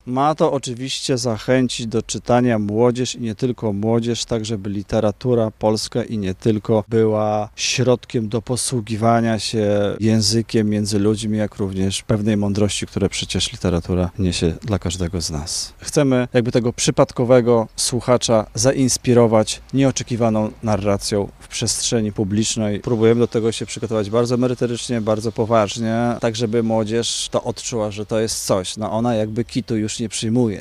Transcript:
Ma to oczywiście zachęcić do czytania młodzież i nie tylko młodzież, tak żeby literatura polska i nie tylko była środkiem do posługiwania się językiem między ludźmi, jak również pewnej mądrości, które przecież literatura niesie dla każdego z nas. Chcemy jakby tego przypadkowego słuchacza zainspirować nieoczekiwaną narracją w przestrzeni publicznej. Próbujemy do tego się przygotować bardzo merytorycznie, bardzo poważnie, tak żeby młodzież to odczuła, że to jest coś. No ona jakby kitu już nie przyjmuje,